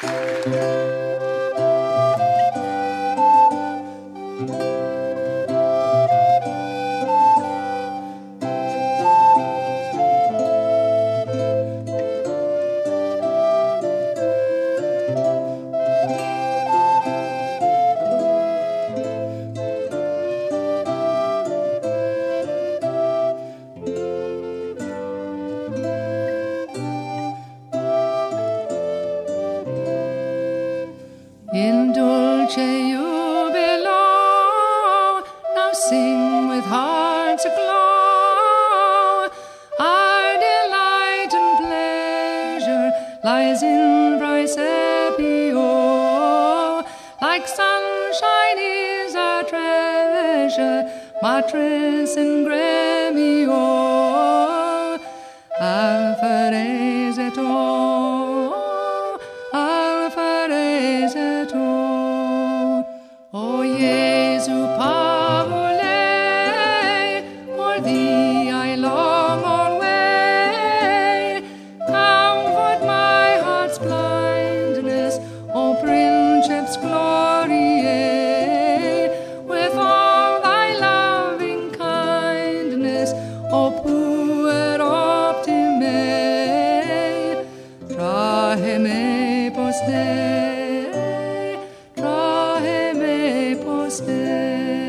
In dulce jubilo, now sing with hearts aglow. Our delight and pleasure lies in Praesepio. Like sunshine is our treasure, matris in gremio. Alpharezeto, Alpharezeto. O Jesu Pavole, for thee I long alway. Comfort my heart's blindness, O Princeps Gloriae, with all thy loving kindness, O puer optime. Trahe me poste, trahe me poste.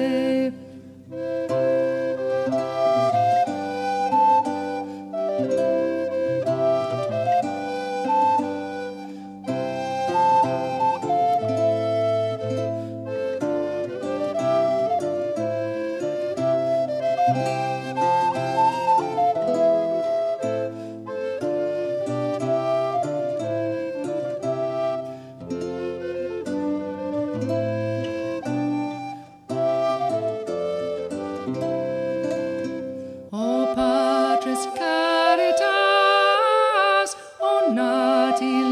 O Patris Caritas, O Nati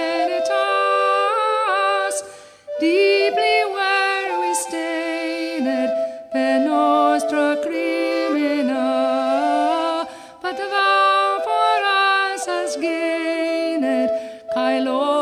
Lenitas, deeply were we stained per nostra crimina, but thou for us hast gained, cae